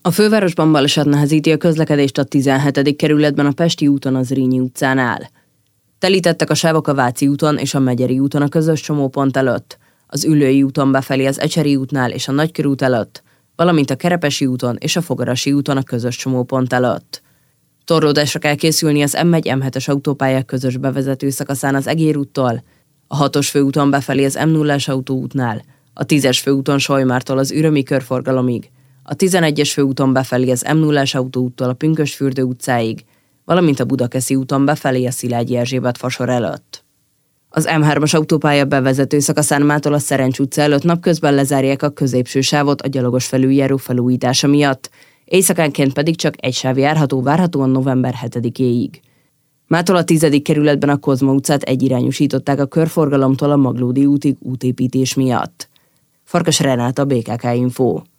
A fővárosban baleset nehezíti a közlekedést a 17. kerületben a Pesti úton az Zrínyi utcánál. Telítettek a sávok a Váci úton és a Megyeri úton a közös csomópont előtt, az Üllői úton befelé az Ecseri útnál és a Nagykörút előtt, valamint a Kerepesi úton és a Fogarasi úton a közös csomópont előtt. Torlódásra kell készülni az M1-M7-es autópályák közös bevezető szakaszán az Egér úttól, a 6-os főúton befelé az M0-as autóútnál, a 10-es főúton Solymártól az Ürömi körforgalomig, a 11-es főúton befelé az M0-as autóúttól a Pünkösdfürdő utcáig, valamint a Budakeszi úton befelé a Szilágyi Erzsébet fasor előtt. Az M3-as autópálya bevezető szakaszán mától a Szerencs utca előtt napközben lezárják a középső sávot a gyalogos felüljáró felújítása miatt, éjszakánként pedig csak egy sáv járható várhatóan november 7-éig. Mától a 10. kerületben a Kozma utcát egyirányosították a körforgalomtól a Maglódi útig útépítés miatt. Farkas Renáta, BKK Info.